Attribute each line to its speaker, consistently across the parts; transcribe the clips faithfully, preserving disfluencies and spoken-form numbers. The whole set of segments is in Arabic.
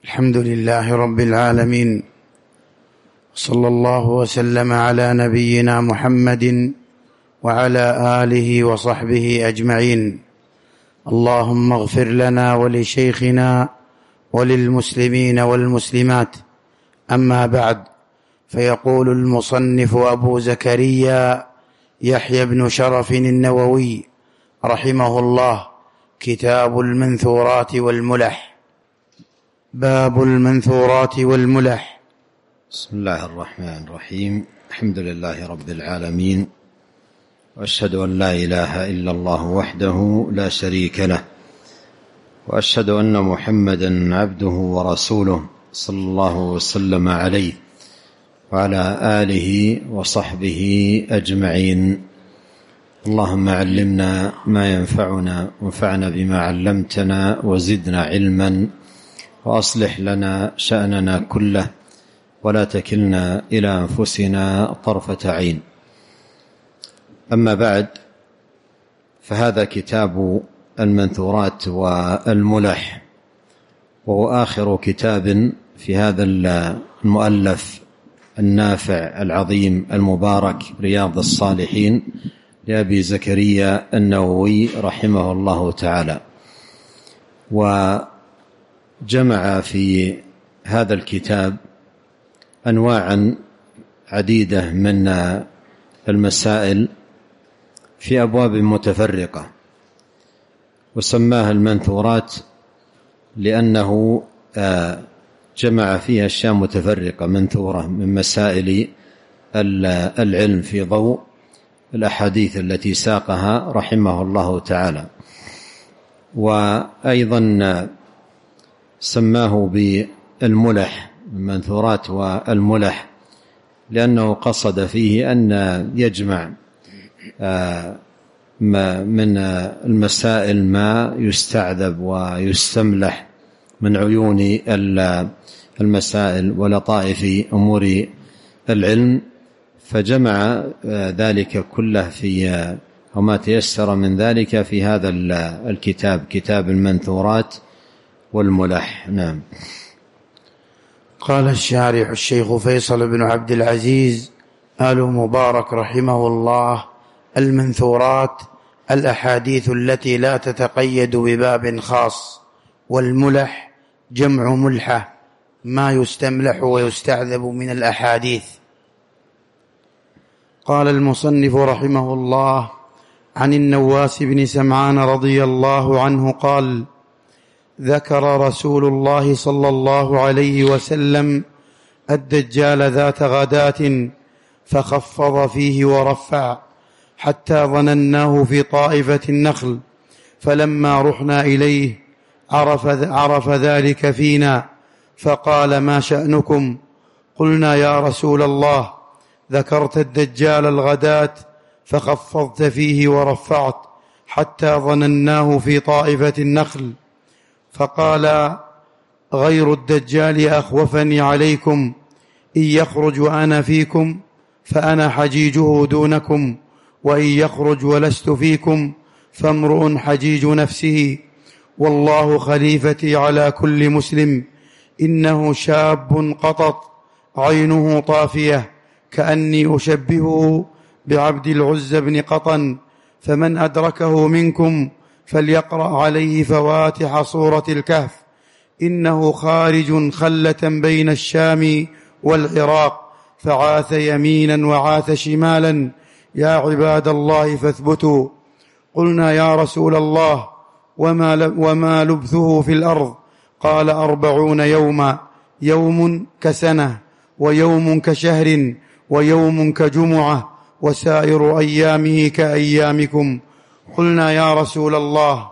Speaker 1: الحمد لله رب العالمين، صلى الله وسلم على نبينا محمد وعلى آله وصحبه أجمعين. اللهم اغفر لنا ولشيخنا وللمسلمين والمسلمات. أما بعد، فيقول المصنف أبو زكريا يحيى بن شرف النووي رحمه الله: كتاب المنثورات والملح. باب المنثورات والملح.
Speaker 2: بسم الله الرحمن الرحيم. الحمد لله رب العالمين، وأشهد أن لا إله إلا الله وحده لا شريك له، وأشهد أن محمدا عبده ورسوله صلى الله وسلم عليه وعلى آله وصحبه أجمعين. اللهم علمنا ما ينفعنا وانفعنا بما علمتنا وزدنا علما، وأصلح لنا شأننا كله ولا تكلنا إلى أنفسنا طرفة عين. أما بعد، فهذا كتاب المنثورات والملح، وهو آخر كتاب في هذا المؤلف النافع العظيم المبارك رياض الصالحين لأبي زكريا النووي رحمه الله تعالى. وجمع في هذا الكتاب أنواعا عديدة من المسائل في أبواب متفرقة، وسماها المنثورات لأنه جمع فيها أشياء متفرقة منثورة من مسائل العلم في ضوء الأحاديث التي ساقها رحمه الله تعالى. وأيضا سماه بالملح، المنثورات والملح، لأنه قصد فيه أن يجمع من المسائل ما يستعذب ويستملح من عيون المسائل ولطائف أمور العلم، فجمع ذلك كله في وما تيسر من ذلك في هذا الكتاب، كتاب المنثورات والملح. نعم.
Speaker 1: قال الشارح الشيخ فيصل بن عبد العزيز آل مبارك رحمه الله: المنثورات الأحاديث التي لا تتقيد بباب خاص، والملح جمع ملحة، ما يستملح ويستعذب من الأحاديث. قال المصنف رحمه الله: عن النواس بن سمعان رضي الله عنه قال: ذكر رسول الله صلى الله عليه وسلم الدجال ذات غداة فخفض فيه ورفع حتى ظنناه في طائفة النخل، فلما رحنا إليه عرف, عرف ذلك فينا فقال: ما شأنكم؟ قلنا: يا رسول الله، ذكرت الدجال الغداة فخفضت فيه ورفعت حتى ظنناه في طائفة النخل. فقال: غير الدجال أخوفني عليكم، إن يخرج أنا فيكم فأنا حجيجه دونكم، وإن يخرج ولست فيكم فامرؤ حجيج نفسه، والله خليفتي على كل مسلم، إنه شاب قطط عينه طافية، كأني أشبهه بعبد العزى بن قطن، فمن أدركه منكم فليقرأ عليه فواتح سورة الكهف، إنه خارج خلة بين الشام والعراق، فعاث يمينا وعاث شمالا، يا عباد الله فاثبتوا. قلنا: يا رسول الله، وما, وما لبثه في الأرض؟ قال: أربعون يوما، يوم كسنة، ويوم كشهر، ويوم كجمعة، وسائر أيامه كأيامكم. قلنا: يا رسول الله،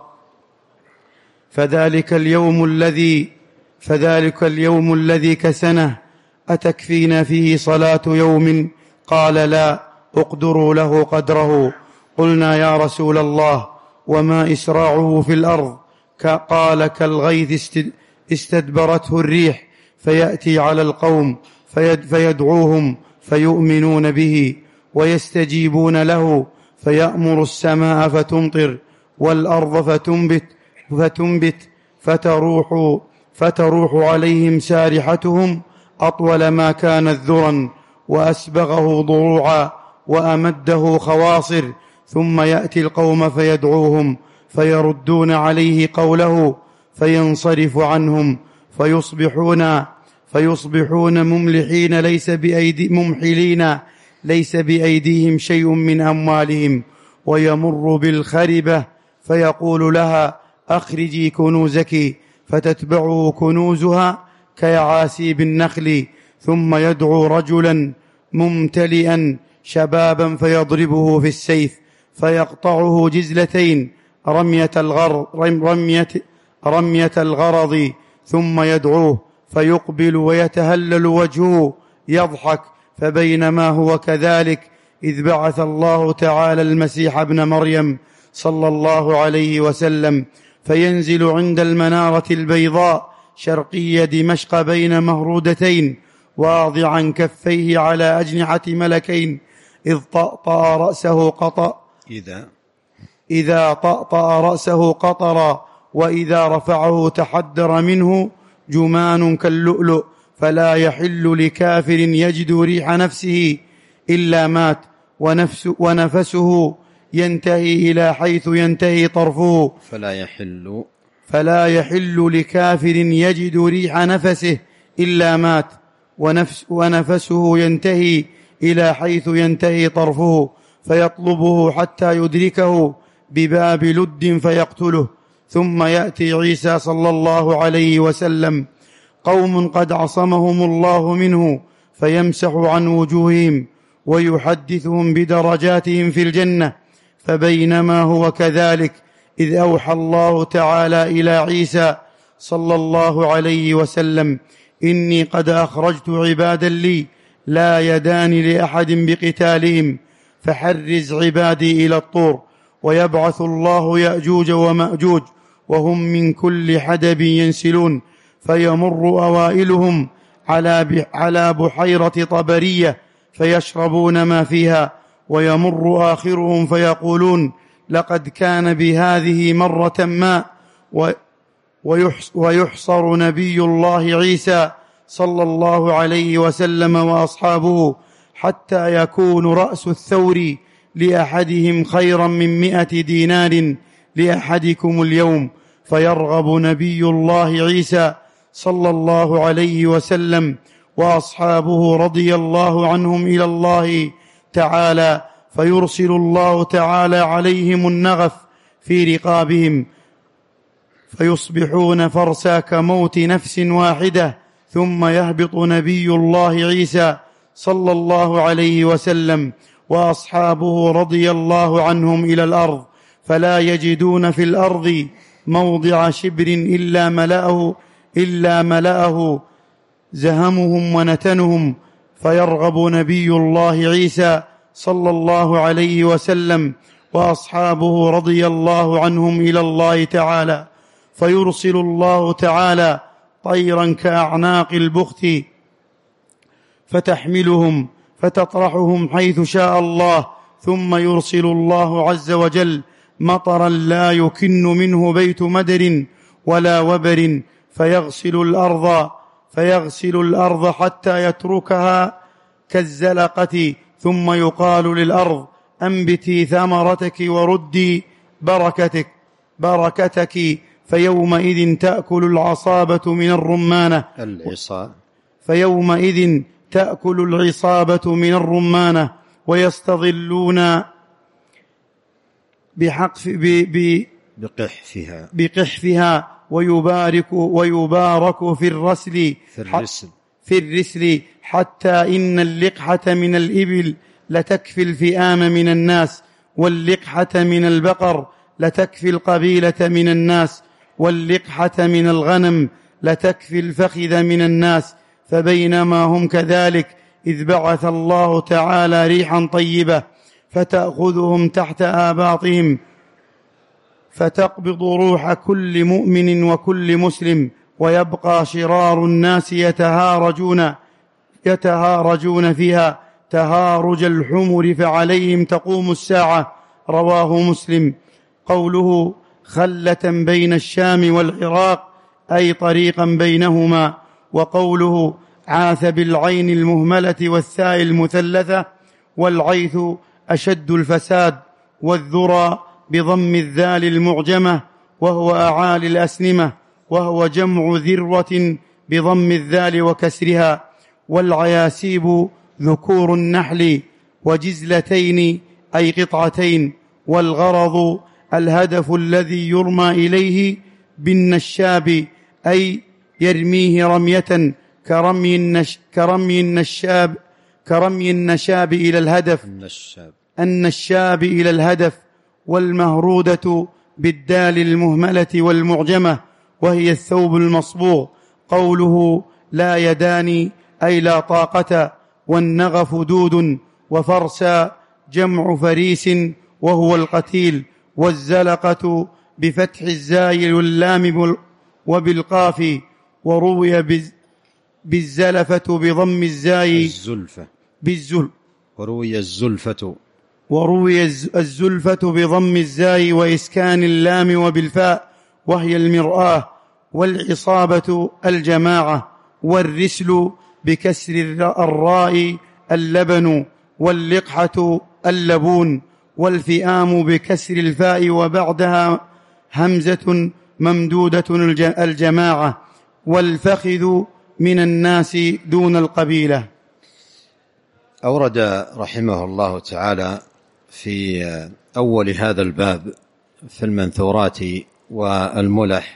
Speaker 1: فذلك اليوم الذي فذلك اليوم الذي كسنه أتكفينا فيه صلاة يوم؟ قال: لا، اقدروا له قدره. قلنا: يا رسول الله، وما إسراعه في الأرض؟ قال: كالغيث استدبرته الريح، فيأتي على القوم فيدعوهم فيؤمنون به ويستجيبون له، فيأمر السماء فتمطر والأرض فتنبت فتنبت فتروح فتروح عليهم سارحتهم أطول ما كانت ذرا، وأسبغه ضروعا، وأمده خواصر، ثم يأتي القوم فيدعوهم فيردون عليه قوله فينصرف عنهم، فيصبحون فيصبحون مملحين ليس بأيدي ممحلين ليس بأيديهم شيء من أموالهم، ويمر بالخربة فيقول لها أخرجي كنوزك، فتتبعه كنوزها كيعاسيب النخل، ثم يدعو رجلا ممتلئا شبابا فيضربه في السيف فيقطعه جزلتين رمية الغرض, رمية رمية الغرض، ثم يدعوه فيقبل ويتهلل وجهه يضحك. فبينما هو كذلك إذ بعث الله تعالى المسيح ابن مريم صلى الله عليه وسلم، فينزل عند المنارة البيضاء شرقي دمشق بين مهرودتين، واضعا كفيه على أجنحة ملكين، إذ طأطأ رأسه قطأ
Speaker 2: إذا
Speaker 1: إذا طأطأ رأسه قطرا، وإذا رفعه تحدر منه جمان كاللؤلؤ، فلا يحل لكافر يجد ريح نفسه إلا مات، ونفس ونفسه ينتهي إلى حيث ينتهي طرفه.
Speaker 2: فلا يحل
Speaker 1: فلا يحل لكافر يجد ريح نفسه إلا مات، ونفس ونفسه ينتهي إلى حيث ينتهي طرفه، فيطلبه حتى يدركه بباب لد فيقتله. ثم يأتي عيسى صلى الله عليه وسلم قوم قد عصمهم الله منه، فيمسح عن وجوههم ويحدثهم بدرجاتهم في الجنة. فبينما هو كذلك إذ أوحى الله تعالى إلى عيسى صلى الله عليه وسلم إني قد أخرجت عبادا لي لا يدان لأحد بقتالهم، فحرز عبادي إلى الطور. ويبعث الله يأجوج ومأجوج وهم من كل حدب ينسلون، فيمر أوائلهم على بحيرة طبرية فيشربون ما فيها، ويمر آخرهم فيقولون لقد كان بهذه مرة ما، ويحصر نبي الله عيسى صلى الله عليه وسلم وأصحابه حتى يكون رأس الثور لأحدهم خيرا من مئة دينار لأحدكم اليوم، فيرغب نبي الله عيسى صلى الله عليه وسلم وأصحابه رضي الله عنهم إلى الله تعالى، فيرسل الله تعالى عليهم النغف في رقابهم، فيصبحون فرسا كموت نفس واحدة. ثم يهبط نبي الله عيسى صلى الله عليه وسلم وأصحابه رضي الله عنهم إلى الأرض، فلا يجدون في الأرض موضع شبر إلا ملأه إلا ملأه زهمهم ونتنهم، فيرغب نبي الله عيسى صلى الله عليه وسلم وأصحابه رضي الله عنهم إلى الله تعالى، فيرسل الله تعالى طيرا كأعناق البخت فتحملهم فتطرحهم حيث شاء الله، ثم يرسل الله عز وجل مطرا لا يكن منه بيت مدر ولا وبر، فيغسل الأرض فيغسل الأرض حتى يتركها كالزلقة، ثم يقال للأرض أنبتي ثمرتك وردي بركتك بركتك فيومئذ تأكل العصابة من الرمانة
Speaker 2: العصا
Speaker 1: فيومئذ تأكل العصابة من الرمانة ويستظلون بحقف ب ب
Speaker 2: بقحفها
Speaker 1: بقحفها ويبارك ويبارك في الرسل
Speaker 2: في الرسل
Speaker 1: في الرسل حتى إن اللقحة من الإبل لتكفي الفئام من الناس، واللقحة من البقر لتكفي القبيلة من الناس، واللقحة من الغنم لتكفي الفخذ من الناس. فبينما هم كذلك إذ بعث الله تعالى ريحا طيبة فتأخذهم تحت آباطهم، فتقبض روح كل مؤمن وكل مسلم، ويبقى شرار الناس يتهارجون يتهارجون فيها تهارج الحمر، فعليهم تقوم الساعة. رواه مسلم. قوله خلة بين الشام والعراق
Speaker 3: أي طريقا بينهما. وقوله عاث بالعين المهملة والثاء المثلثة، والعيث أشد الفساد، والذرى بضم الذال المعجمة وهو أعالي الأسنمة، وهو جمع ذروة بضم الذال وكسرها. والعياسيب ذكور النحل، وجزلتين أي قطعتين. والغرض الهدف الذي يرمى إليه بالنشاب، أي يرميه رمية كرمي النش كرمي النشاب كرمي النشاب إلى الهدف
Speaker 2: النشاب
Speaker 3: النشاب إلى الهدف. والمهرودة بالدال المهملة والمعجمة، وهي الثوب المصبوغ. قوله لا يدان أي لا طاقة. والنغف دود، وفرسا جمع فريس وهو القتيل. والزلقة بفتح الزاي واللام وبالقاف. وروي بالزلفة بضم الزاي
Speaker 2: الزلفة
Speaker 3: بالزل
Speaker 2: وروي الزلفة
Speaker 3: وروي الزلفة بضم الزاي وإسكان اللام وبالفاء، وهي المرآة. والعصابة الجماعة. والرسل بكسر الراء اللبن. واللقحة اللبون. والفئام بكسر الفاء وبعدها همزة ممدودة الجماعة. والفخذ من الناس دون القبيلة.
Speaker 2: أورد رحمه الله تعالى في أول هذا الباب في المنثورات والملح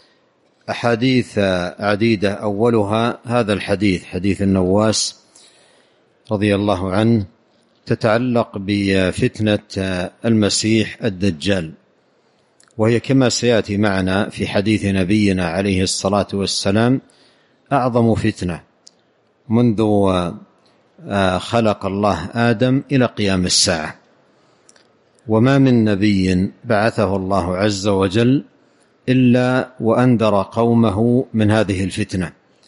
Speaker 2: أحاديث عديدة، أولها هذا الحديث، حديث النواس رضي الله عنه، تتعلق بفتنة المسيح الدجال، وهي كما سيأتي معنا في حديث نبينا عليه الصلاة والسلام أعظم فتنة منذ خلق الله آدم إلى قيام الساعة. وما من نبي بعثه الله عز وجل إلا وأنذر قومه من هذه الفتنة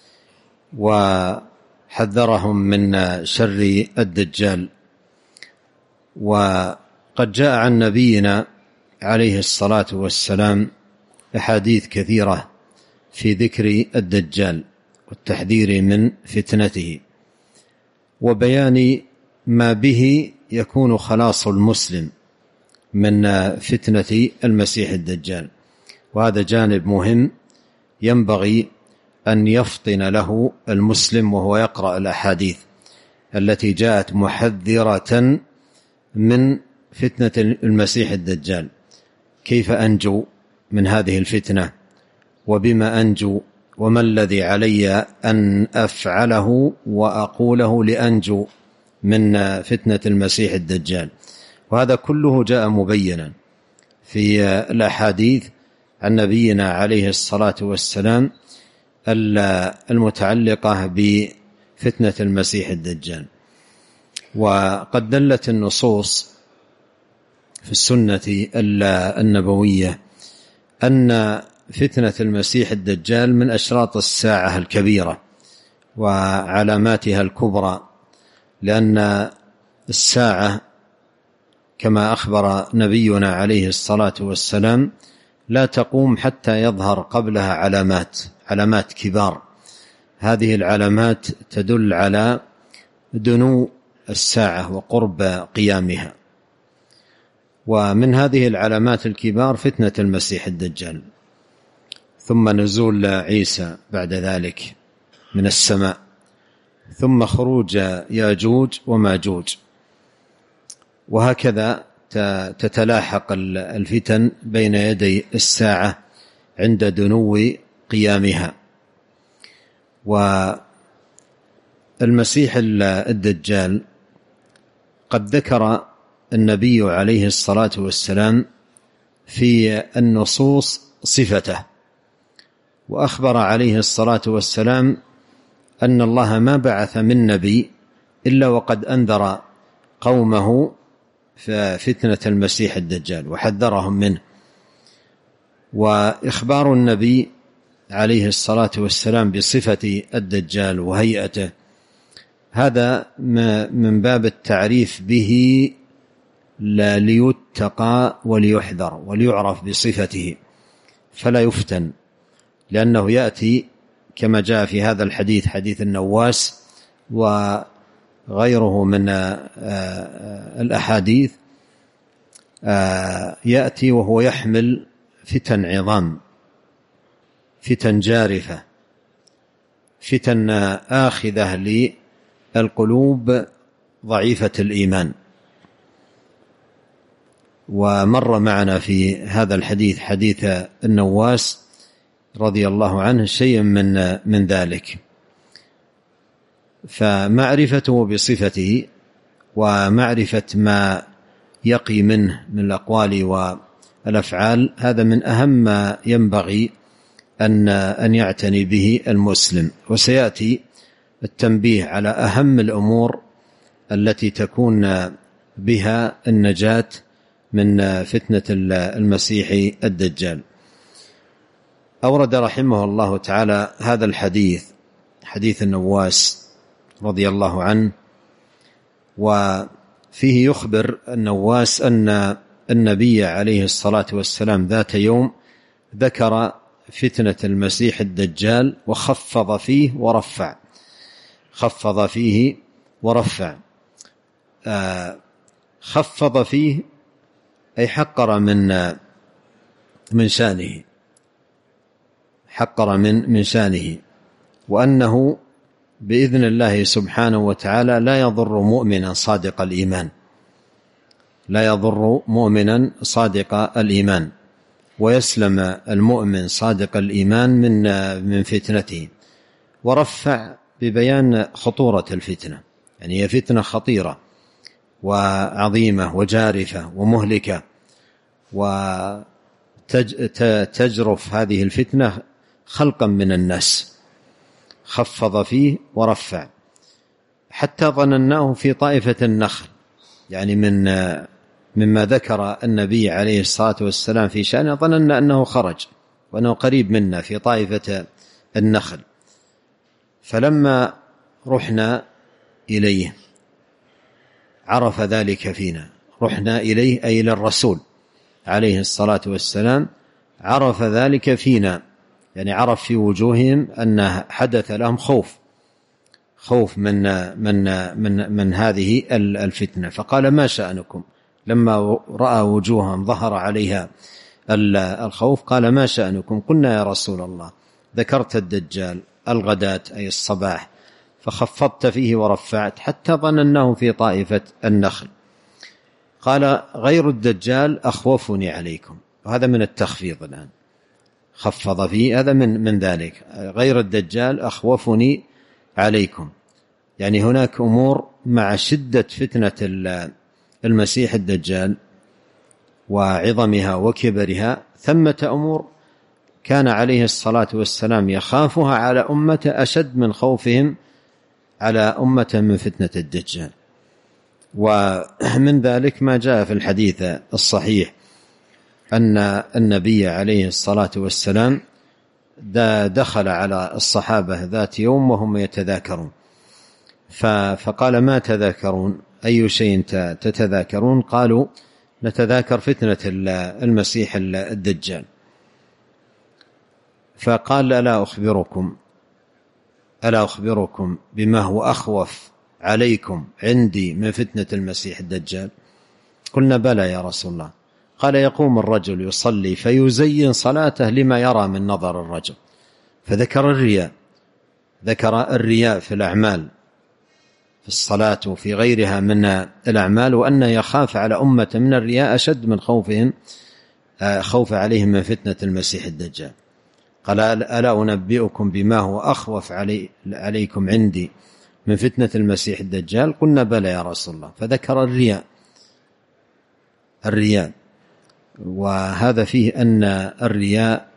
Speaker 2: وحذرهم من شر الدجال. وقد جاء عن نبينا عليه الصلاة والسلام أحاديث كثيرة في ذكر الدجال والتحذير من فتنته وبيان ما به يكون خلاص المسلم من فتنة المسيح الدجال. وهذا جانب مهم ينبغي أن يفطن له المسلم وهو يقرأ الأحاديث التي جاءت محذرة من فتنة المسيح الدجال. كيف أنجو من هذه الفتنة وبما أنجو وما الذي علي أن أفعله وأقوله لأنجو من فتنة المسيح الدجال. وهذا كله جاء مبينا في الأحاديث عن نبينا عليه الصلاة والسلام المتعلقة بفتنة المسيح الدجال. وقد دلت النصوص في السنة النبوية أن فتنة المسيح الدجال من أشراط الساعة الكبيرة وعلاماتها الكبرى، لأن الساعة كما أخبر نبينا عليه الصلاة والسلام لا تقوم حتى يظهر قبلها علامات علامات كبار. هذه العلامات تدل على دنو الساعة وقرب قيامها. ومن هذه العلامات الكبار فتنة المسيح الدجال، ثم نزول عيسى بعد ذلك من السماء، ثم خروج ياجوج وماجوج، وهكذا تتلاحق الفتن بين يدي الساعة عند دنو قيامها. والمسيح الدجال قد ذكر النبي عليه الصلاة والسلام في النصوص صفته، وأخبر عليه الصلاة والسلام أن الله ما بعث من نبي إلا وقد أنذر قومه فتنة المسيح الدجال وحذرهم منه. وإخبار النبي عليه الصلاة والسلام بصفة الدجال وهيئته هذا من باب التعريف به لا ليتقى وليحذر وليعرف بصفته فلا يفتن لأنه يأتي كما جاء في هذا الحديث، حديث النواس وغيره من الأحاديث، يأتي وهو يحمل فتن عظام، فتن جارفة، فتن آخذة للقلوب ضعيفة الإيمان. ومر معنا في هذا الحديث حديث النواس رضي الله عنه شيء من من ذلك. فمعرفته بصفته ومعرفة ما يقي منه من الأقوال والأفعال هذا من أهم ما ينبغي أن أن يعتني به المسلم. وسيأتي التنبيه على أهم الأمور التي تكون بها النجاة من فتنة المسيح الدجال. أورد رحمه الله تعالى هذا الحديث، حديث النواس رضي الله عنه، وفيه يخبر النواس أن النبي عليه الصلاة والسلام ذات يوم ذكر فتنة المسيح الدجال وخفض فيه ورفع، خفض فيه ورفع. آه خفض فيه أي حقر من من شانه، حقر من من شانه، وأنه بإذن الله سبحانه وتعالى لا يضر مؤمنا صادق الإيمان، لا يضر مؤمنا صادق الإيمان، ويسلم المؤمن صادق الإيمان من من فتنته. ورفع ببيان خطورة الفتنة، يعني هي فتنة خطيرة وعظيمة وجارفة ومهلكة، وتجرف هذه الفتنة خلقا من الناس. خفض فيه ورفع حتى ظنناه في طائفة النخل، يعني من مما ذكر النبي عليه الصلاة والسلام في شأنه، ظننا أنه خرج وأنه قريب منا في طائفة النخل. فلما رحنا إليه عرف ذلك فينا، رحنا إليه أي إلى الرسول عليه الصلاة والسلام، عرف ذلك فينا، يعني عرف في وجوههم أن حدث لهم خوف، خوف من من من من هذه الفتنة. فقال: ما شأنكم؟ لما رأى وجوههم ظهر عليها الخوف قال: ما شأنكم؟ قلنا: يا رسول الله ذكرت الدجال الغداة أي الصباح، فخفضت فيه ورفعت حتى ظنناه في طائفة النخل. قال: غير الدجال أخوفني عليكم. وهذا من التخفيض الآن، خفض فيه، هذا من من ذلك. غير الدجال أخوفني عليكم، يعني هناك أمور مع شدة فتنة المسيح الدجال وعظمها وكبرها، ثمة أمور كان عليه الصلاة والسلام يخافها على أمة أشد من خوفهم على أمة من فتنة الدجال. ومن ذلك ما جاء في الحديث الصحيح أن النبي عليه الصلاة والسلام دخل على الصحابة ذات يوم وهم يتذاكرون، فقال: ما تذاكرون؟ أي شيء تتذاكرون؟ قالوا: نتذاكر فتنة المسيح الدجال. فقال: ألا أخبركم ألا أخبركم بما هو أخوف عليكم عندي من فتنة المسيح الدجال؟ قلنا: بلى يا رسول الله. قال: يقوم الرجل يصلي فيزين صلاته لما يرى من نظر الرجل. فذكر الرياء، ذكر الرياء في الأعمال، في الصلاة وفي غيرها من الأعمال، وأن يخاف على أمة من الرياء أشد من خوفهم خوف عليهم من فتنة المسيح الدجال. قال: ألا أنبئكم بما هو أخوف علي عليكم عندي من فتنة المسيح الدجال؟ قلنا: بلى يا رسول الله. فذكر الرياء، الرياء وهذا فيه أن الرياء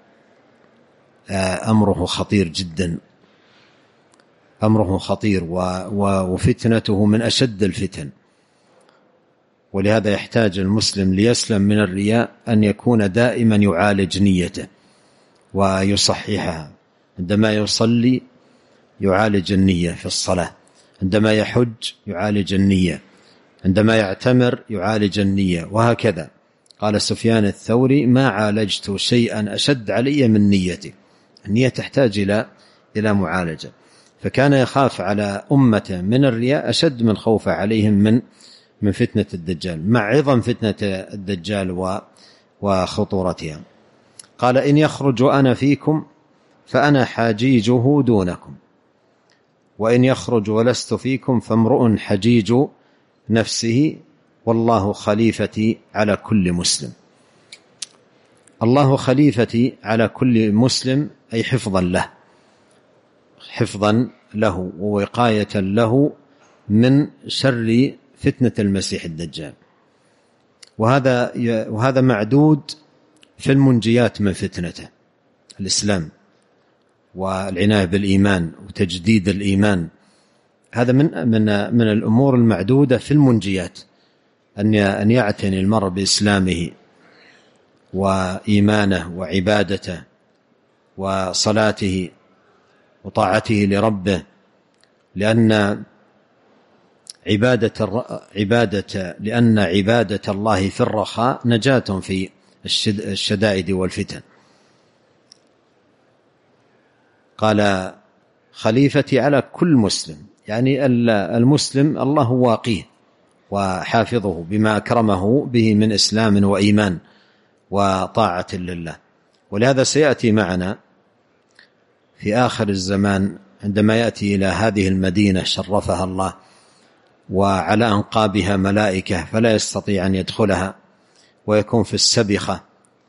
Speaker 2: أمره خطير جدا، أمره خطير وفتنته من أشد الفتن. ولهذا يحتاج المسلم ليسلم من الرياء أن يكون دائما يعالج نيته ويصححها. عندما يصلي يعالج النية في الصلاة، عندما يحج يعالج النية، عندما يعتمر يعالج النية، وهكذا. قال سفيان الثوري: ما عالجت شيئا أشد علي من نيتي. النية تحتاج إلى إلى معالجة. فكان يخاف على أمته من الرياء أشد من خوفه عليهم من من فتنة الدجال، مع عظم فتنة الدجال وخطورتها. قال: إن يخرج أنا فيكم فأنا حجيجه دونكم، وإن يخرج ولست فيكم فامرؤ حجيج نفسه، والله خليفتي على كل مسلم. الله خليفتي على كل مسلم، أي حفظا له، حفظا له ووقاية له من شر فتنة المسيح الدجال. وهذا وهذا معدود في المنجيات من فتنته: الإسلام والعناية بالإيمان وتجديد الإيمان. هذا من من من الأمور المعدودة في المنجيات، أن أن يعتني المرء بإسلامه وإيمانه وعبادته وصلاته وطاعته لربه، لأن عبادة عبادة لأن عبادة الله في الرخاء نجاة في الشدائد والفتن. قال: خليفتي على كل مسلم، يعني المسلم الله واقيه وحافظه بما أكرمه به من إسلام وإيمان وطاعة لله. ولهذا سيأتي معنا في آخر الزمان عندما يأتي إلى هذه المدينة شرفها الله وعلى أنقابها ملائكة فلا يستطيع أن يدخلها ويكون في السبخة.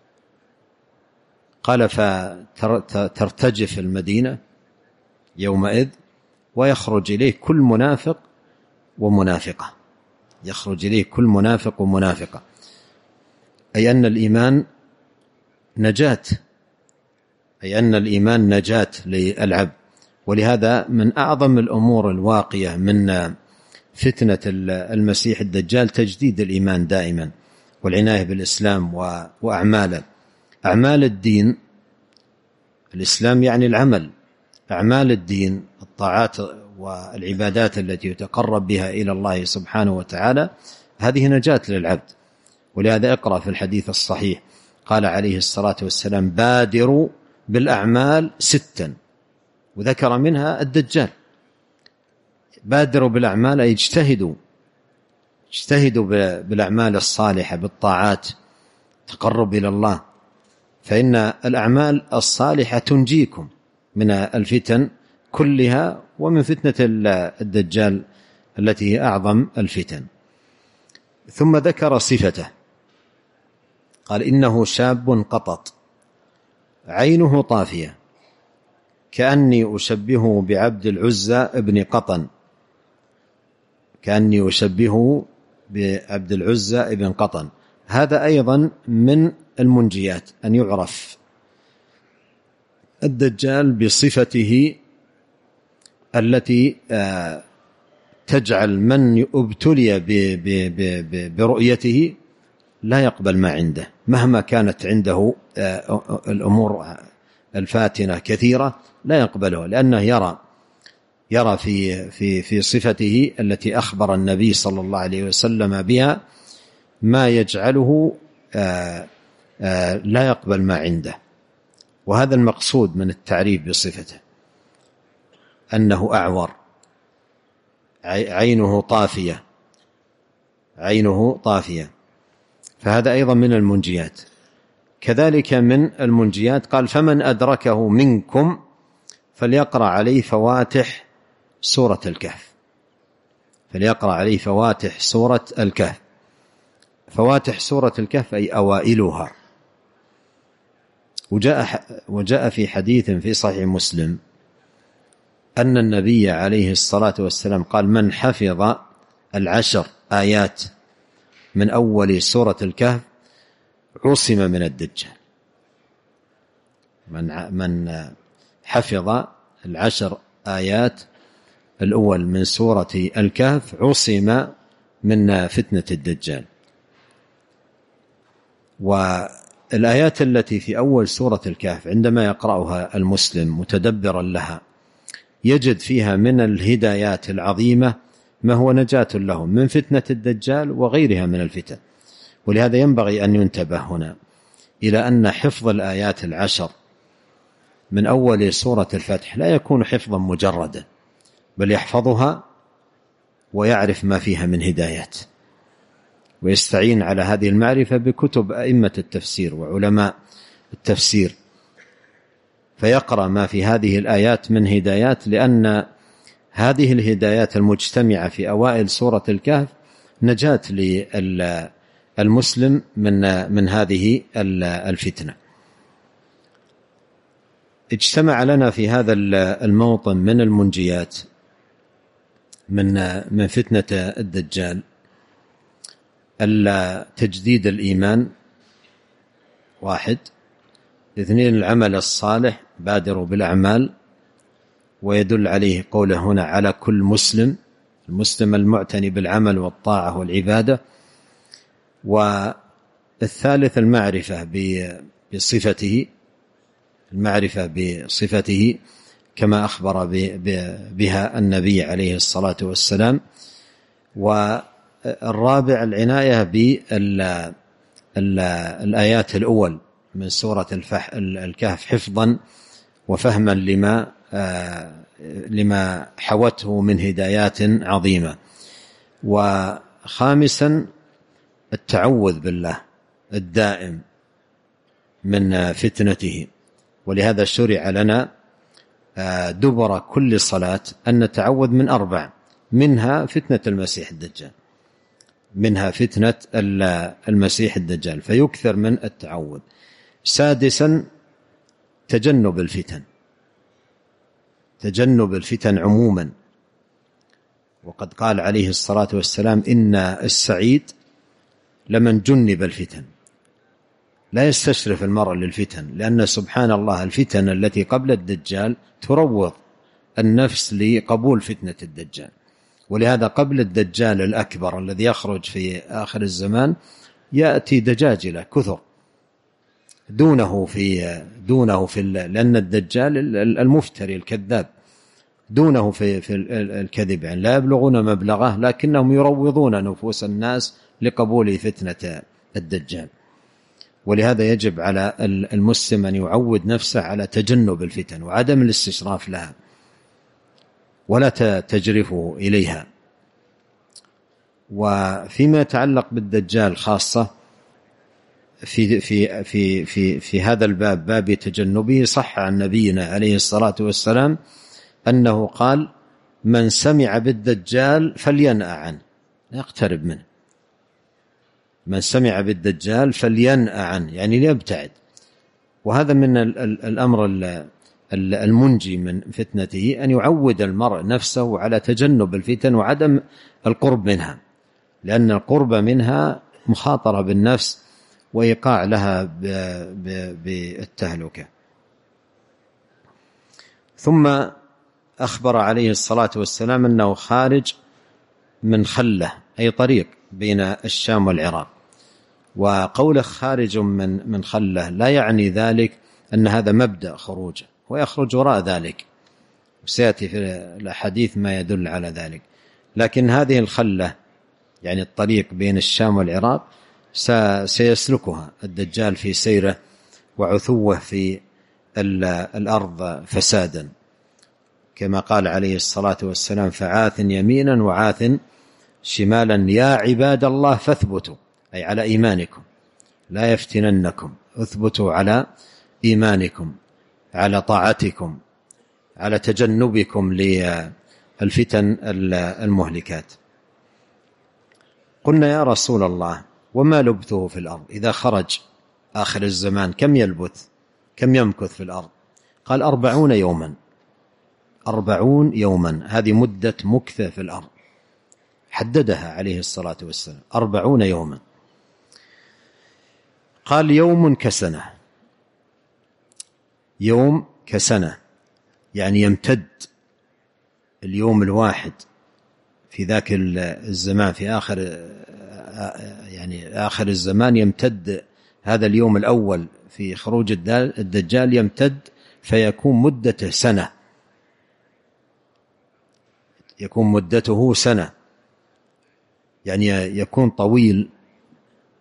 Speaker 2: قال: فترتجف المدينة يومئذ ويخرج إليه كل منافق ومنافقة، يخرج إليه كل منافق ومنافقة، أي أن الإيمان نجاة، أي أن الإيمان نجاة للعبد. ولهذا من أعظم الأمور الواقية من فتنة المسيح الدجال تجديد الإيمان دائما والعناية بالإسلام وأعماله. أعمال الدين، الإسلام يعني العمل، أعمال الدين الطاعات والعبادات التي يتقرب بها إلى الله سبحانه وتعالى، هذه نجاة للعبد. ولهذا اقرأ في الحديث الصحيح قال عليه الصلاة والسلام: بادروا بالأعمال ستا، وذكر منها الدجال. بادروا بالأعمال أي اجتهدوا اجتهدوا بالأعمال الصالحة بالطاعات تقرب إلى الله، فإن الأعمال الصالحة تنجيكم من الفتن كلها ومن فتنة الدجال التي هي أعظم الفتن. ثم ذكر صفته، قال: إنه شاب قطط عينه طافية كأني أشبهه بعبد العزى ابن قطن، كأني أشبهه بعبد العزى ابن قطن. هذا أيضا من المنجيات، أن يعرف الدجال بصفته التي تجعل من ابتلي برؤيته لا يقبل ما عنده مهما كانت عنده الأمور الفاتنة كثيرة، لا يقبله، لأنه يرى يرى في في في صفته التي أخبر النبي صلى الله عليه وسلم بها ما يجعله لا يقبل ما عنده. وهذا المقصود من التعريف بصفته، أنه أعور، عينه طافية، عينه طافية، فهذا أيضا من المنجيات. كذلك من المنجيات قال: فمن أدركه منكم فليقرأ عليه فواتح سورة الكهف، فليقرأ عليه فواتح سورة الكهف. فواتح سورة الكهف أي أوائلها. وجاء, وجاء في حديث في صحيح مسلم أن النبي عليه الصلاة والسلام قال: من حفظ العشر آيات من أول سورة الكهف عصم من الدجال. من من حفظ العشر آيات الأول من سورة الكهف عصم من فتنة الدجال. والآيات التي في أول سورة الكهف عندما يقرأها المسلم متدبرا لها يجد فيها من الهدايات العظيمة ما هو نجاة لهم من فتنة الدجال وغيرها من الفتن. ولهذا ينبغي أن ينتبه هنا إلى أن حفظ الآيات العشر من أول سورة الفتح لا يكون حفظا مجردا، بل يحفظها ويعرف ما فيها من هدايات، ويستعين على هذه المعرفة بكتب أئمة التفسير وعلماء التفسير، فيقرأ ما في هذه الآيات من هدايات، لأن هذه الهدايات المجتمعة في أوائل سورة الكهف نجاة للمسلم من من هذه الفتنة. اجتمع لنا في هذا الموطن من المنجيات من من فتنة الدجال تجديد الإيمان، واحد. اثنين، العمل الصالح، بادروا بالأعمال، ويدل عليه قوله هنا على كل مسلم، المسلم المعتني بالعمل والطاعة والعبادة. والثالث المعرفة بصفته، المعرفة بصفته كما أخبر بها النبي عليه الصلاة والسلام. والرابع العناية بالآيات الأول من سورة الكهف حفظا وفهما لما لما حوته من هدايات عظيمة. وخامسا التعوذ بالله الدائم من فتنته، ولهذا شرع لنا دبر كل صلاة أن نتعوذ من أربع، منها فتنة المسيح الدجال، منها فتنة المسيح الدجال، فيكثر من التعوذ. سادسا تجنب الفتن، تجنب الفتن عموما، وقد قال عليه الصلاة والسلام إن السعيد لمن جنب الفتن. لا يستشرف المرء للفتن، لأن سبحان الله الفتن التي قبل الدجال تروض النفس لقبول فتنة الدجال. ولهذا قبل الدجال الأكبر الذي يخرج في آخر الزمان يأتي دجاجلة كثر دونه في دونه في لأن الدجال المفتري الكذاب دونه في في الكذب، يعني لا يبلغون مبلغه، لكنهم يروضون نفوس الناس لقبول فتنة الدجال. ولهذا يجب على المسلم أن يعود نفسه على تجنب الفتن وعدم الاستشراف لها ولا تجرفه إليها. وفيما يتعلق بالدجال خاصة في في في في في هذا الباب، باب تجنبه، صح عن نبينا عليه الصلاة والسلام أنه قال: من سمع بالدجال فلينأ عنه، لا يقترب منه. من سمع بالدجال فلينأ عنه، يعني ليبتعد. وهذا من الأمر المنجي من فتنته، أن يعود المرء نفسه على تجنب الفتن وعدم القرب منها، لأن القرب منها مخاطرة بالنفس وإيقاع لها بالتهلكة. ثم أخبر عليه الصلاة والسلام أنه خارج من خلة، أي طريق بين الشام والعراق. وقوله خارج من من خلة لا يعني ذلك أن هذا مبدأ خروجه، ويخرج وراء ذلك، وسيأتي في الحديث ما يدل على ذلك. لكن هذه الخلة يعني الطريق بين الشام والعراق سيسلكها الدجال في سيره وعثوه في الأرض فسادا، كما قال عليه الصلاة والسلام: فعاث يمينا وعاث شمالا يا عباد الله فاثبتوا، أي على إيمانكم، لا يفتننكم، اثبتوا على إيمانكم، على طاعتكم، على تجنبكم للفتن المهلكات. قلنا: يا رسول الله، وما لبثه في الأرض إذا خرج آخر الزمان؟ كم يلبث، كم يمكث في الأرض؟ قال: أربعون يوما. أربعون يوما، هذه مدة مكثة في الأرض، حددها عليه الصلاة والسلام، أربعون يوما. قال: يوم كسنة، يوم كسنة، يعني يمتد اليوم الواحد في ذاك الزمان، في آخر يعني آخر الزمان يمتد هذا اليوم الأول في خروج الدجال، يمتد فيكون مدته سنة، يكون مدته سنة، يعني يكون طويل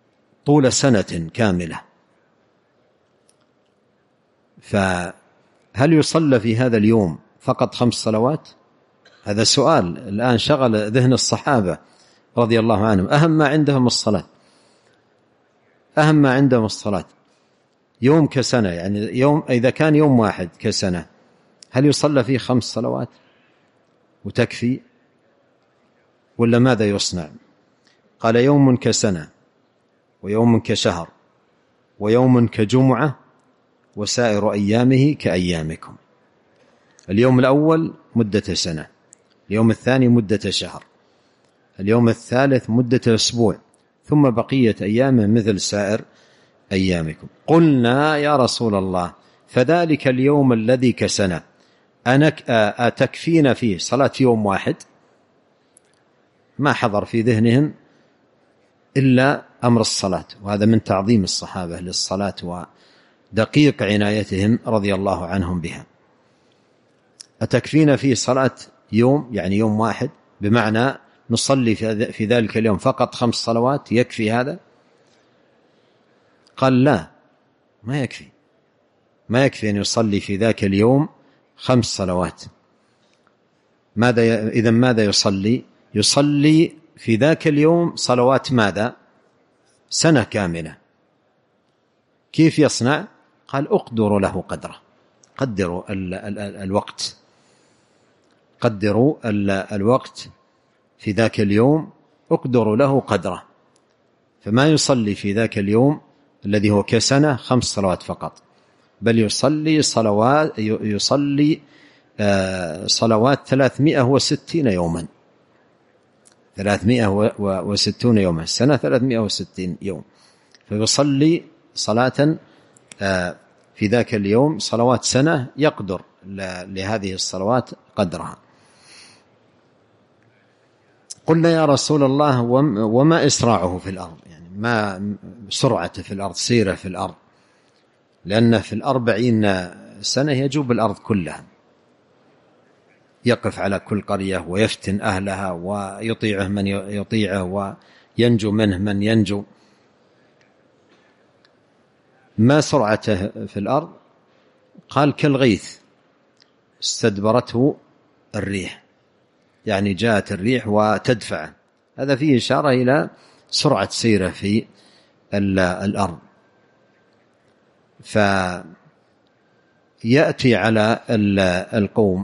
Speaker 2: طول سنة كاملة. فهذا هل يصلى في هذا اليوم فقط خمس صلوات؟ هذا سؤال الآن شغل ذهن الصحابة رضي الله عنهم. أهم ما عندهم الصلاة، أهم ما عندهم الصلاة. يوم كسنة، يعني يوم إذا كان يوم واحد كسنة هل يصلى فيه خمس صلوات وتكفي ولا ماذا يصنع؟ قال يوم كسنة ويوم كشهر ويوم كجمعة وسائر أيامه كأيامكم. اليوم الأول مدة سنة، اليوم الثاني مدة شهر، اليوم الثالث مدة أسبوع، ثم بقية أيامه مثل سائر أيامكم. قلنا يا رسول الله فذلك اليوم الذي كسنة أتكفينا فيه صلاة يوم واحد؟ ما حضر في ذهنهم إلا أمر الصلاة، وهذا من تعظيم الصحابة للصلاة ودقيق عنايتهم رضي الله عنهم بها. أتكفينا فيه صلاة يوم، يعني يوم واحد، بمعنى نصلي في ذلك اليوم فقط خمس صلوات، يكفي هذا؟ قال لا، ما يكفي، ما يكفي أن يصلي في ذاك اليوم خمس صلوات. ماذا إذن ماذا يصلي؟ يصلي في ذاك اليوم صلوات ماذا؟ سنة كاملة. كيف يصنع؟ قال أقدروا له قدره، قدروا ال ال ال الوقت، قدروا ال الوقت في ذاك اليوم، أقدروا له قدره. فما يصلي في ذاك اليوم الذي هو كسنة خمس صلوات فقط، بل يصلي صلوات يصلي صلوات ثلاثمائة وستين يوما، ثلاثمائة وستون يوما، السنة ثلاثمائة وستين يوم. فيصلي صلاة في ذاك اليوم صلوات سنة، يقدر لهذه الصلوات قدرها. قلنا يا رسول الله وما إسراعه في الأرض، يعني ما سرعته في الأرض، سيره في الأرض، لأن في الأربعين سنة يجوب الأرض كلها، يقف على كل قرية ويفتن أهلها ويطيعه من يطيعه وينجو منه من ينجو. ما سرعته في الأرض؟ قال كالغيث استدبرته الريح، يعني جاءت الريح وتدفع. هذا فيه إشارة إلى سرعة سيره في الأرض. فيأتي على القوم،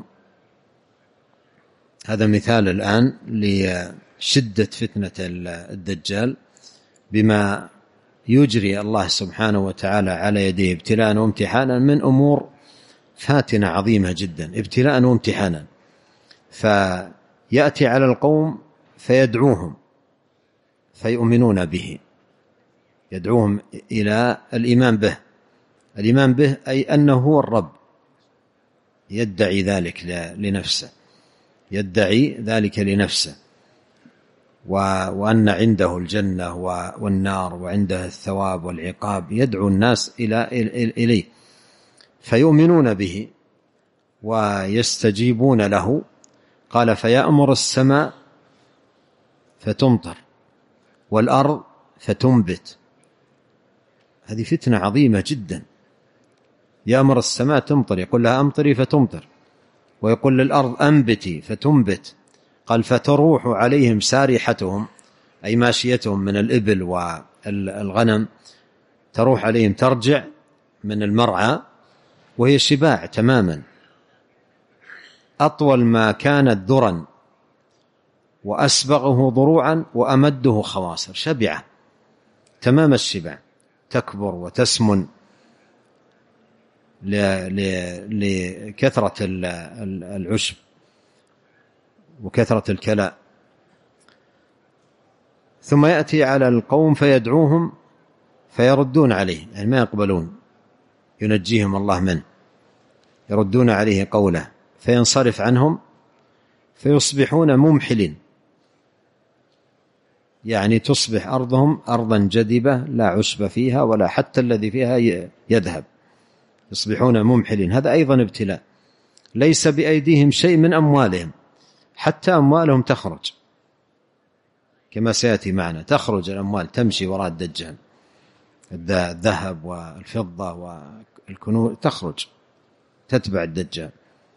Speaker 2: هذا مثال الآن لشدة فتنة الدجال، بما يجري الله سبحانه وتعالى على يديه ابتلاء وامتحانا من أمور فاتنة عظيمة جدا، ابتلاء وامتحانا. فيأتي على القوم فيدعوهم فيؤمنون به، يدعوهم إلى الإيمان به. الإيمان به أي أنه هو الرب، يدعي ذلك لنفسه، يدعي ذلك لنفسه، وأن عنده الجنة والنار وعنده الثواب والعقاب، يدعو الناس إلى إليه، فيؤمنون به ويستجيبون له. قال فيأمر السماء فتمطر والأرض فتنبت. هذه فتنة عظيمة جدا. يأمر السماء تمطر، يقول لها أمطري فتمطر، ويقول للأرض أنبتي فتنبت. قال فتروح عليهم سارحتهم، أي ماشيتهم من الإبل والغنم، تروح عليهم، ترجع من المرعى وهي شباع تماما، أطول ما كانت ذرا وأسبغه ضروعا وأمده خواصر، شبعة تمام الشبع، تكبر وتسمن لكثرة العشب وكثرة الكلاء. ثم يأتي على القوم فيدعوهم فيردون عليه، يعني ما يقبلون، ينجيهم الله منه، يردون عليه قوله، فينصرف عنهم فيصبحون ممحلين، يعني تصبح أرضهم أرضا جدبة لا عشب فيها ولا حتى الذي فيها يذهب، يصبحون ممحلين. هذا أيضا ابتلاء، ليس بأيديهم شيء من أموالهم، حتى أموالهم تخرج كما سيأتي معنا، تخرج الأموال تمشي وراء الدجال، الذهب والفضة والكنوز تخرج تتبع الدجال.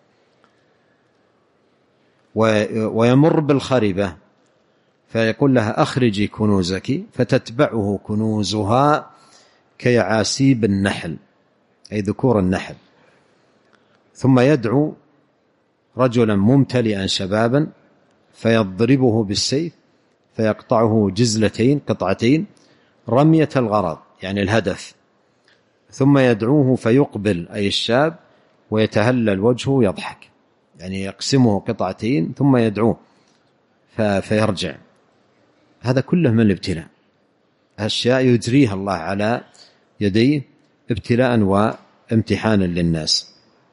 Speaker 2: ويمر بالخربة فيقول لها أخرجي كنوزك، فتتبعه كنوزها كيعاسيب النحل، أي ذكور النحل. ثم يدعو رجلا ممتلئا شبابا فيضربه بالسيف فيقطعه جزلتين قطعتين رمية الغرض، يعني الهدف. ثم يدعوه فيقبل، أي الشاب، ويتهلل وجهه يضحك، يعني يقسمه قطعتين ثم يدعوه فيرجع. هذا كله من الابتلاء، أشياء يجريها الله على يديه ابتلاء وامتحانا للناس.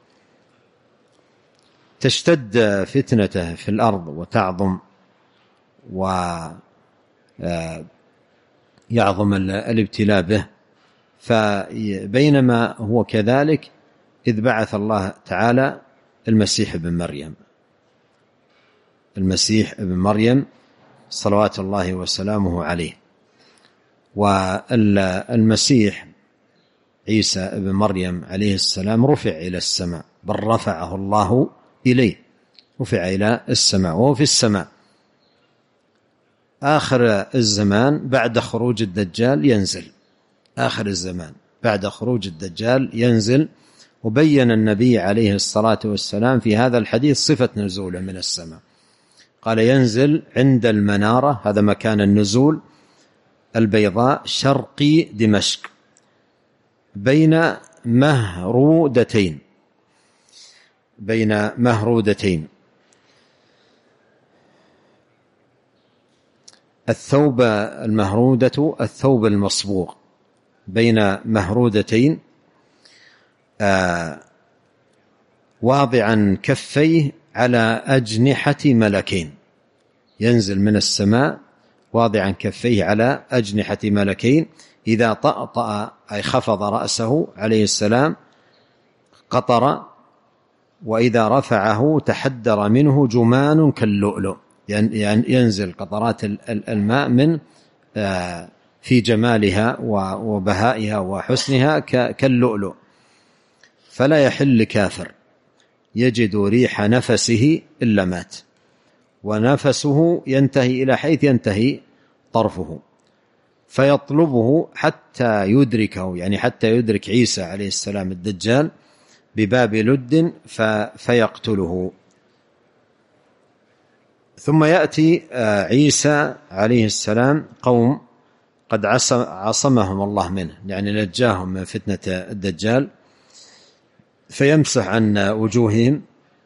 Speaker 2: تشتد فتنته في الأرض وتعظم، ويعظم الابتلاء به. فبينما هو كذلك إذ بعث الله تعالى المسيح ابن مريم، المسيح ابن مريم صلوات الله وسلامه عليه. والمسيح عيسى ابن مريم عليه السلام رفع إلى السماء، بل رفعه الله إليه، رفع إلى السماء وهو في السماء. آخر الزمان بعد خروج الدجال ينزل، آخر الزمان بعد خروج الدجال ينزل. وبين النبي عليه الصلاة والسلام في هذا الحديث صفة نزوله من السماء، قال ينزل عند المنارة، هذا مكان النزول، البيضاء شرقي دمشق، بين مهرودتين، بين مهرودتين. الثوب المهرودة الثوب المصبوغ، بين مهرودتين، آه واضعا كفيه على أجنحة ملكين. ينزل من السماء واضعا كفيه على أجنحة ملكين، إذا طأطأ أي خفض رأسه عليه السلام قطر، وإذا رفعه تحدر منه جمان كاللؤلؤ، يعني ينزل قطرات الماء من في جمالها وبهائها وحسنها كاللؤلؤ. فلا يحل كافر يجد ريح نفسه إلا مات، ونفسه ينتهي إلى حيث ينتهي طرفه، فيطلبه حتى يدركه، يعني حتى يدرك عيسى عليه السلام الدجال بباب لد فيقتله. ثم يأتي عيسى عليه السلام قوم قد عصمهم الله منه، يعني نجاهم من فتنة الدجال، فيمسح عن وجوههم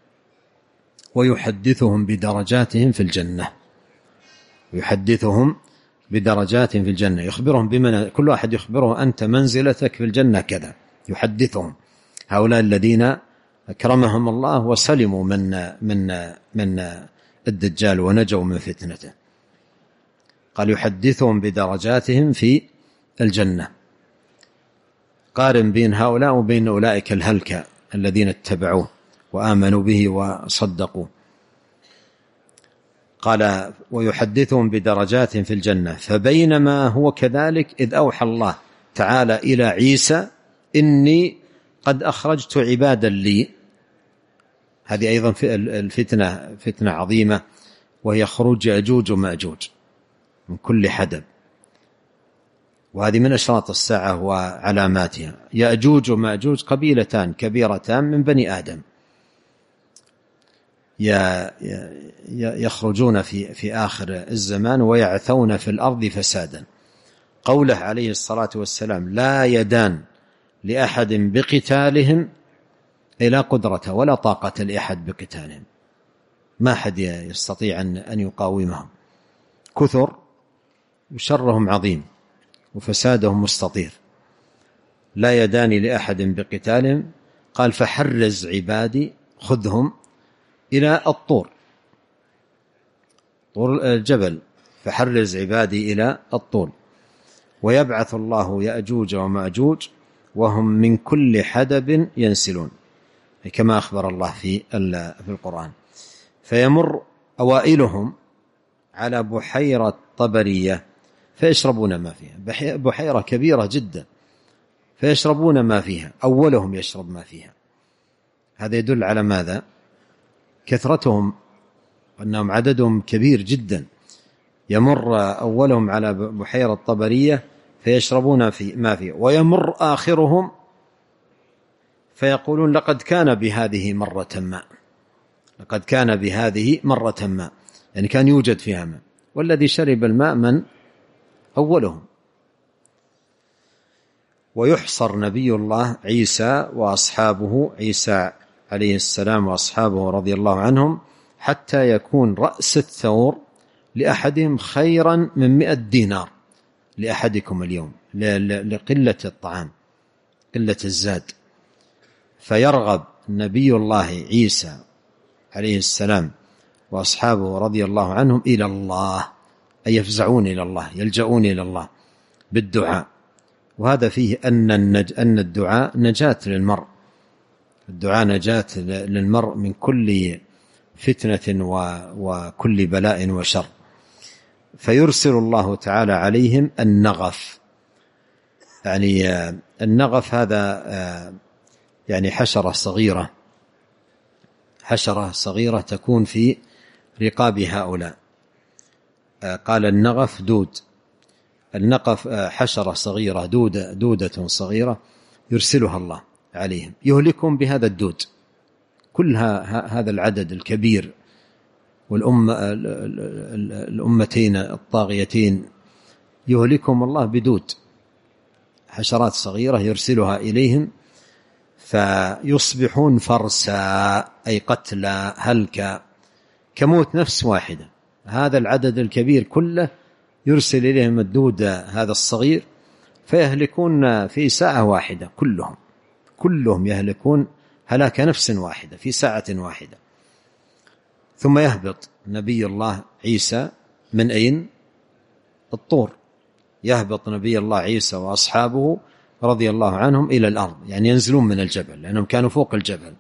Speaker 2: ويحدثهم بدرجاتهم في الجنة، يحدثهم بدرجاتهم في الجنة، يخبرهم بمن، كل واحد يخبره أنت منزلتك في الجنة كذا، يحدثهم هؤلاء الذين أكرمهم الله وسلموا من من من الدجال ونجوا من فتنته. قال يحدثهم بدرجاتهم في الجنة. قارن بين هؤلاء وبين أولئك الهلكة الذين اتبعوه وآمنوا به وصدقوا. قال ويحدثهم بدرجات في الجنة. فبينما هو كذلك إذ أوحى الله تعالى إلى عيسى إني قد أخرجت عبادا لي. هذه أيضا الفتنة فتنة عظيمة، وهي خروج يأجوج ومأجوج من كل حدب، وهذه من أشراط الساعة وعلاماتها. يأجوج ومأجوج قبيلتان كبيرتان من بني آدم، يخرجون في في آخر الزمان ويعثون في الأرض فسادا. قوله عليه الصلاة والسلام لا يدان لأحد بقتالهم، أي لا قدرة ولا طاقة لأحد بقتالهم، ما حد يستطيع أن يقاومهم، كثر وشرهم عظيم وفسادهم مستطير. لا يدان لأحد بقتالهم. قال فحرز عبادي، خذهم إلى الطور، طور الجبل، فحرز عبادي إلى الطور. ويبعث الله يأجوج ومأجوج وهم من كل حدب ينسلون، كما أخبر الله في في القرآن. فيمر أوائلهم على بحيرة طبرية فيشربون ما فيها، بحيرة كبيرة جدا، فيشربون ما فيها، أولهم يشرب ما فيها. هذا يدل على ماذا؟ كثرتهم، أنهم عددهم كبير جدا. يمر أولهم على بحيرة طبرية فيشربون في ما فيه، ويمر آخرهم فيقولون لقد كان بهذه مرة ما، لقد كان بهذه مرة ما، يعني كان يوجد فيها ماء. والذي شرب الماء من أولهم. ويحصر نبي الله عيسى وأصحابه، عيسى عليه السلام وأصحابه رضي الله عنهم، حتى يكون رأس الثور لأحدهم خيرا من مئة دينار لأحدكم اليوم، لقلة الطعام، قلة الزاد. فيرغب نبي الله عيسى عليه السلام وأصحابه رضي الله عنهم إلى الله، أي يفزعون إلى الله، يلجؤون إلى الله بالدعاء. وهذا فيه أن أن الدعاء نجاة للمرء، الدعاء نجاة للمرء من كل فتنة وكل بلاء وشر. فيرسل الله تعالى عليهم النغف. يعني النغف هذا يعني حشرة صغيرة، حشرة صغيرة تكون في رقاب هؤلاء. قال النغف دود، النقف حشرة صغيرة، دودة, دودة صغيرة يرسلها الله عليهم، يهلكهم بهذا الدود. كل هذا العدد الكبير والأمة الأمتين الطاغيتين يهلكهم الله بدود، حشرات صغيرة يرسلها إليهم، فيصبحون فرسا، أي قتلى هلكا، كموت نفس واحدة. هذا العدد الكبير كله يرسل إليهم الدود هذا الصغير، فيهلكون في ساعة واحدة، كلهم كلهم يهلكون هلاك نفس واحدة في ساعة واحدة. ثم يهبط نبي الله عيسى من أين؟ الطور. يهبط نبي الله عيسى وأصحابه رضي الله عنهم إلى الأرض، يعني ينزلون من الجبل، لأنهم كانوا فوق الجبل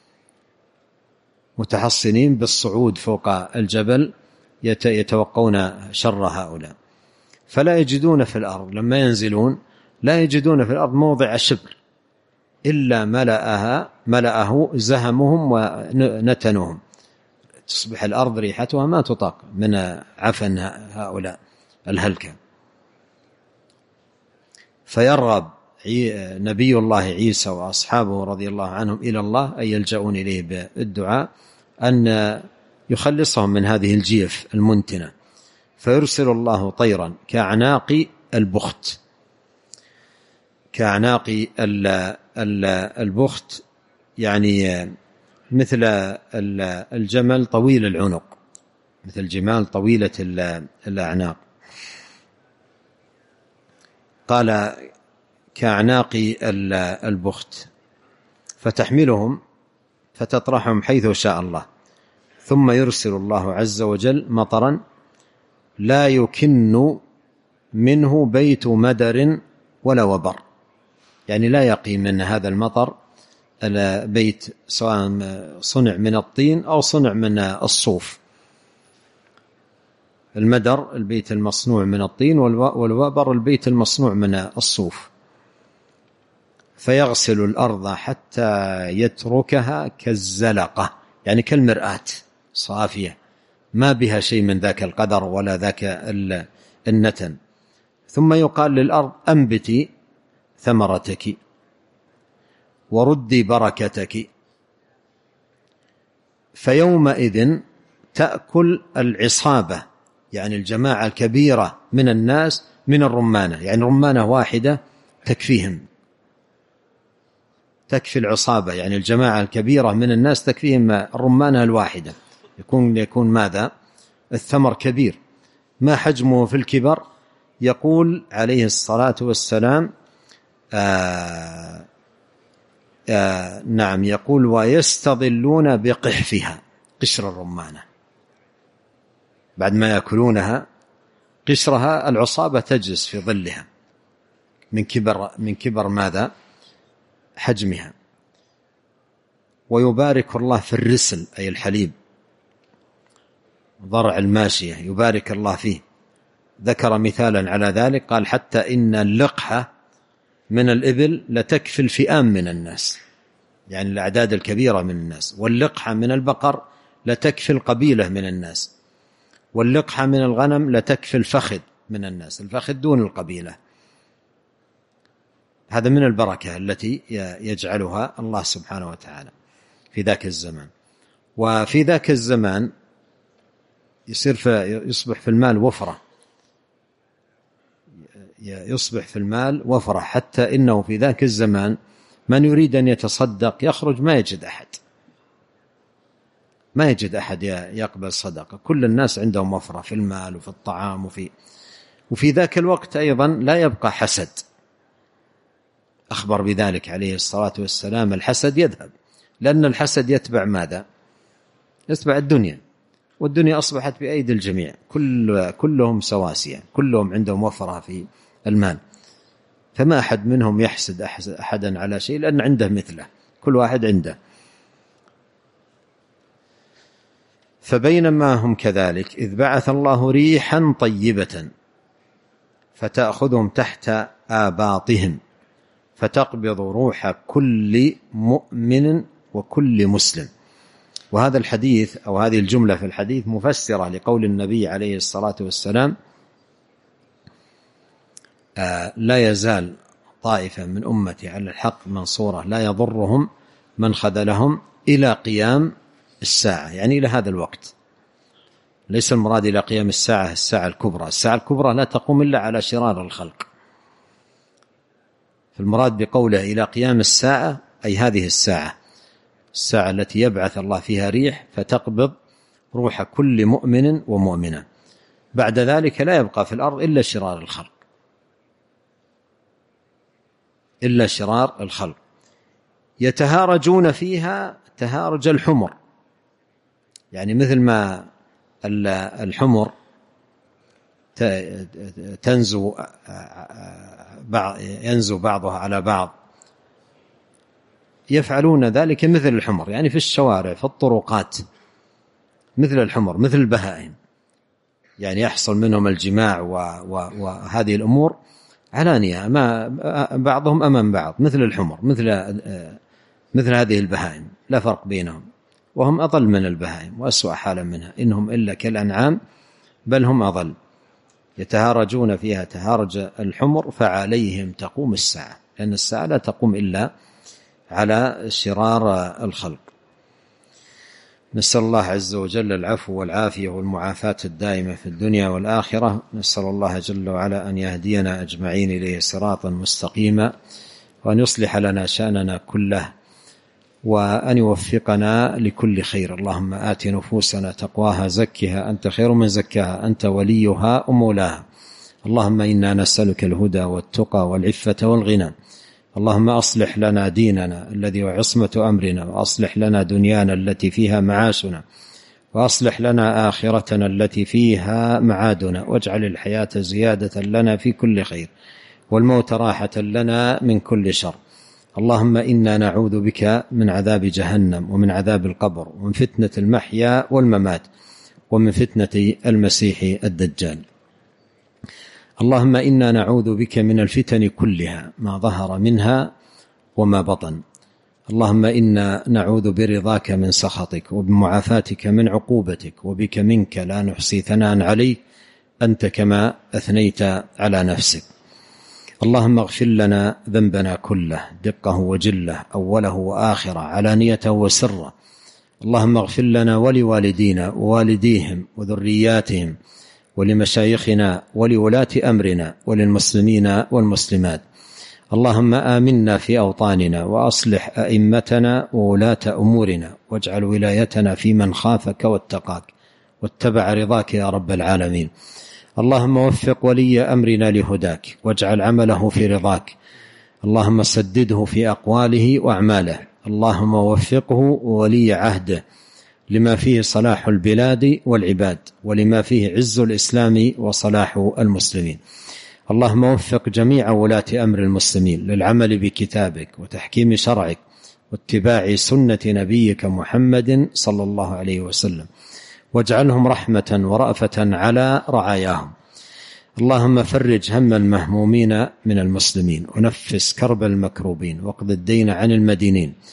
Speaker 2: متحصنين بالصعود فوق الجبل، يتوقون شر هؤلاء، فلا يجدون في الأرض، لما ينزلون لا يجدون في الأرض موضع شبر إلا ملأها ملأه زهمهم ونتنهم، تصبح الأرض ريحتها ما تطاق من عفن هؤلاء الهلكة. فيرغب نبي الله عيسى وأصحابه رضي الله عنهم إلى الله، أي يلجؤون إليه بالدعاء، أن يخلصهم من هذه الجيف المنتنة. فيرسل الله طيرا كأعناق البخت، كأعناق البخت، يعني مثل الجمل طويل العنق، مثل الجمال طويلة الأعناق. قال كأعناق البخت، فتحملهم فتطرحهم حيث شاء الله. ثم يرسل الله عز وجل مطرا لا يكن منه بيت مدر ولا وبر، يعني لا يقي من هذا المطر البيت، سواء صنع من الطين أو صنع من الصوف. المدر البيت المصنوع من الطين، والوبر البيت المصنوع من الصوف. فيغسل الأرض حتى يتركها كالزلقة، يعني كالمرآة صافية ما بها شيء من ذاك القدر ولا ذاك النتن. ثم يقال للأرض أنبتي ثمرتك وردي بركتك، فيومئذ تأكل العصابة، يعني الجماعة الكبيرة من الناس من الرمانة، يعني رمانة واحدة تكفيهم، تكفي العصابة، يعني الجماعة الكبيرة من الناس تكفيهم الرمانة الواحدة. يكون يكون ماذا؟ الثمر كبير، ما حجمه في الكبر. يقول عليه الصلاة والسلام آآ آآ نعم، يقول ويستظلون بقحفها، قشر الرمانة بعد ما يأكلونها، قشرها العصابة تجلس في ظلها من كبر من كبر ماذا؟ حجمها. ويبارك الله في الرسل، أي الحليب، ضرع الماشية يبارك الله فيه. ذكر مثالا على ذلك، قال حتى إن اللقحة من الإبل لتكفي الفئام من الناس، يعني الأعداد الكبيرة من الناس. واللقحة من البقر لتكفي القبيلة من الناس، واللقحة من الغنم لتكفي الفخذ من الناس، الفخذ دون القبيلة. هذا من البركة التي يجعلها الله سبحانه وتعالى في ذاك الزمان. وفي ذاك الزمان يصير في يصبح في المال وفرة، يصبح في المال وفرة، حتى إنه في ذاك الزمان من يريد أن يتصدق يخرج ما يجد أحد، ما يجد أحد يقبل صدقة، كل الناس عندهم وفرة في المال وفي الطعام وفي وفي ذاك الوقت أيضا لا يبقى حسد، أخبر بذلك عليه الصلاة والسلام. الحسد يذهب، لأن الحسد يتبع ماذا؟ يتبع الدنيا، والدنيا أصبحت بأيدي الجميع، كل كلهم سواسية، كلهم عندهم وفرة في المال، فما أحد منهم يحسد أحدا على شيء، لأن عنده مثله، كل واحد عنده. فبينما هم كذلك إذ بعث الله ريحا طيبة فتأخذهم تحت آباطهم فتقبض روح كل مؤمن وكل مسلم. وهذا الحديث أو هذه الجملة في الحديث مفسرة لقول النبي عليه الصلاة والسلام: آه لا يزال طائفة من أمتي على الحق منصورة لا يضرهم من خذلهم إلى قيام الساعة، يعني إلى هذا الوقت. ليس المراد إلى قيام الساعة الساعة الكبرى، الساعة الكبرى لا تقوم إلا على شرار الخلق. فالمراد بقوله إلى قيام الساعة أي هذه الساعة، الساعة التي يبعث الله فيها ريح فتقبض روح كل مؤمن ومؤمنة، بعد ذلك لا يبقى في الأرض إلا شرار الخلق، إلا شرار الخلق. يتهارجون فيها تهارج الحمر، يعني مثل ما الحمر تنزو ينزو بعضها على بعض، يفعلون ذلك مثل الحمر، يعني في الشوارع في الطرقات مثل الحمر، مثل البهائم، يعني يحصل منهم الجماع وهذه الأمور علانية، ما بعضهم أمام بعض مثل الحمر، مثل مثل هذه البهائم، لا فرق بينهم، وهم أضل من البهائم وأسوأ حالا منها، إنهم إلا كالأنعام بل هم أضل. يتهارجون فيها تهارج الحمر فعليهم تقوم الساعة، لأن الساعة لا تقوم إلا على شرار الخلق. نسأل الله عز وجل العفو والعافية والمعافاة الدائمة في الدنيا والآخرة. نسأل الله جل وعلا أن يهدينا أجمعين إليه صراطا مستقيما، وأن يصلح لنا شأننا كله، وأن يوفقنا لكل خير. اللهم آت نفوسنا تقواها زكها أنت خير من زكاها أنت وليها ومولاها. اللهم إنا نسألك الهدى والتقى والعفة والغنى. اللهم أصلح لنا ديننا الذي هو عصمة أمرنا، وأصلح لنا دنيانا التي فيها معاشنا، وأصلح لنا آخرتنا التي فيها معادنا، واجعل الحياة زيادة لنا في كل خير، والموت راحة لنا من كل شر. اللهم إنا نعوذ بك من عذاب جهنم ومن عذاب القبر ومن فتنة المحيا والممات ومن فتنة المسيح الدجال. اللهم إنا نعوذ بك من الفتن كلها ما ظهر منها وما بطن. اللهم إنا نعوذ برضاك من سخطك وبمعافاتك من عقوبتك، وبك منك لا نحصي ثناء عليك أنت كما أثنيت على نفسك. اللهم اغفر لنا ذنبنا كله دقه وجله أوله وآخره علانيته وسره. اللهم اغفر لنا ولوالدينا ووالديهم وذرياتهم ولمشايخنا ولولاة أمرنا وللمسلمين والمسلمات. اللهم آمنا في أوطاننا وأصلح أئمتنا وولاة أمورنا، واجعل ولايتنا في من خافك واتقاك واتبع رضاك يا رب العالمين. اللهم وفق ولي أمرنا لهداك، واجعل عمله في رضاك. اللهم سدده في أقواله وأعماله. اللهم وفقه ولي عهده لما فيه صلاح البلاد والعباد، ولما فيه عز الإسلام وصلاح المسلمين. اللهم وفق جميع ولاة أمر المسلمين للعمل بكتابك وتحكيم شرعك واتباع سنة نبيك محمد صلى الله عليه وسلم، واجعلهم رحمة ورأفة على رعاياهم. اللهم فرج هم المهمومين من المسلمين، ونفس كرب المكروبين، واقض الدين عن المدينين،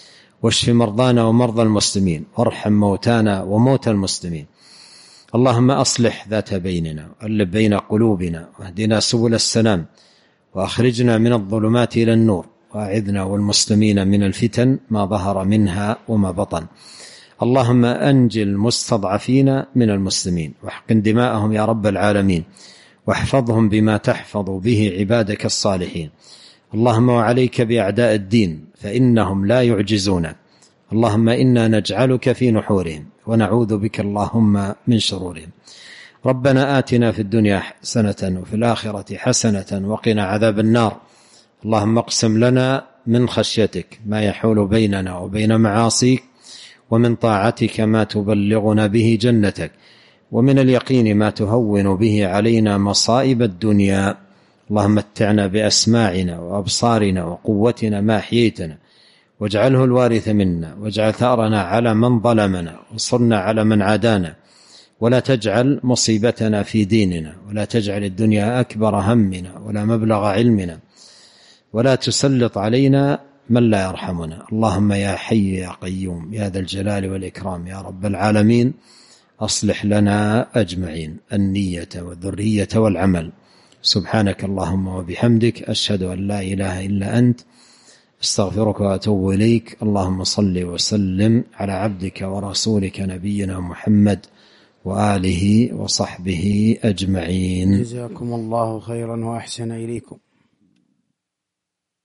Speaker 2: واشف مرضانا ومرضى المسلمين، وارحم موتانا وموتى المسلمين. اللهم أصلح ذات بيننا، وألف بين قلوبنا، واهدنا سبل السلام، وأخرجنا من الظلمات إلى النور، وأعذنا والمسلمين من الفتن ما ظهر منها وما بطن. اللهم أنج المستضعفين من المسلمين، واحقن دماءهم يا رب العالمين، واحفظهم بما تحفظ به عبادك الصالحين. اللهم وعليك بأعداء الدين فإنهم لا يعجزونك. اللهم إنا نجعلك في نحورهم، ونعوذ بك اللهم من شرورهم. ربنا آتنا في الدنيا حسنة وفي الآخرة حسنة وقنا عذاب النار. اللهم اقسم لنا من خشيتك ما يحول بيننا وبين معاصيك، ومن طاعتك ما تبلغنا به جنتك، ومن اليقين ما تهون به علينا مصائب الدنيا. اللهم متعنا بأسماعنا وأبصارنا وقوتنا ما أحييتنا، واجعله الوارث منا، واجعل ثأرنا على من ظلمنا، وانصرنا على من عادانا، ولا تجعل مصيبتنا في ديننا، ولا تجعل الدنيا أكبر همنا ولا مبلغ علمنا، ولا تسلط علينا من لا يرحمنا. اللهم يا حي يا قيوم يا ذا الجلال والإكرام يا رب العالمين، أصلح لنا أجمعين النية والذرية والعمل. سبحانك اللهم وبحمدك، أشهد أن لا إله إلا أنت، استغفرك وأتوب إليك. اللهم صل وسلم على عبدك ورسولك نبينا محمد وآله وصحبه أجمعين.
Speaker 1: جزاكم الله خيرا وأحسن إليكم.